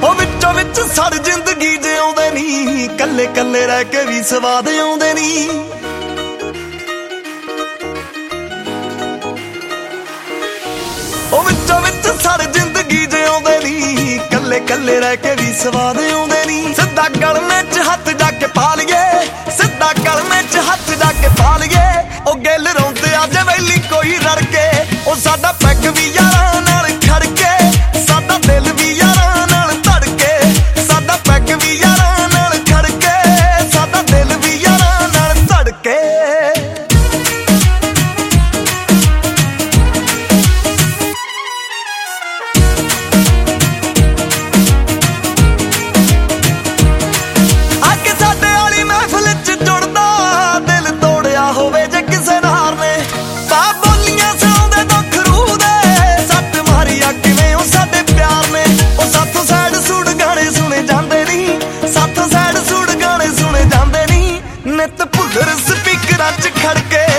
ਉਹ ਵਿੱਚੋਂ ਵਿੱਚ ਸੜ ਜ਼ਿੰਦਗੀ ਜਿਉਂਦੇ ਨੀ, ਕੱਲੇ ਕੱਲੇ ਰਹਿ ਕੇ ਵੀ ਸਵਾਦ ਆਉਂਦੇ ਨੀ। ਉਹ ਵਿੱਚੋਂ ਵਿੱਚ ਸੜ ਜ਼ਿੰਦਗੀ ਜਿਉਂਦੇ ਨੀ, ਕੱਲੇ ਕੱਲੇ ਰਹਿ ਕੇ ਵੀ ਸਵਾਦ ਆਉਂਦੇ ਨੀ। ਸਿੱਧਾ ਗਲਮੇ 'ਚ ਹੱਥ ਜਾ ਕੇ ਪਾ ਲਈਏ, ਸਿੱਧਾ ਗਲਮੇ 'ਚ ਹੱਥ ਜਾ ਕੇ ਪਾ ਲਈਏ। ਉਹ ਗਿੱਲ ਰੋਂਦੇ ਅੱਜ ਵੈਲੀ ਕੋਈ ਰੜ ਕੇ, ਉਹ ਸਾਡਾ ਪੈਗ ਵੀ ਯਾਰਾਂ ਨਾਲ ਖੜ ਕੇ, ਸਾਡਾ ਦਿਲ ਵੀ ਯਾਰਾਂ ਨਾਲ ਧੜ ਕੇ, ਸਾਡਾ ਪੈਗ ਵੀ ਯਾਰਾਂ ਨਾਲ ਖੜ ਕੇ, ਸਾਡਾ ਦਿਲ ਵੀ ਯਾਰਾਂ ਨਾਲ ਧੜ ਕੇ। ਹੋਵੇ ਜੇ ਕਿਸੇ ਨਾਰ ਨੇ ਤਾਂ ਬੋਲੀਆਂ ਸੁਣਾਉਂਦੇ ਦੁੱਖ ਰੂਹ ਦੇ, ਸੱਟ ਮਾਰੀਆ ਕਿਵੇਂ ਉਹ ਸਾਡੇ ਪਿਆਰ ਨੇ। ਉਹ ਸਾਥੋਂ ਸੈਡ ਸੂਡ ਗਾਣੇ ਸੁਣੇ ਜਾਂਦੇ ਨੀ, ਸਾਥੋਂ ਸੈਡ ਸੂਡ ਗਾਣੇ ਸੁਣੇ ਜਾਂਦੇ ਨੀ। ਨਿੱਤ ਭੁੱਲਰ ਸਪੀਕਰਾਂ 'ਚ ਖੜ ਕੇ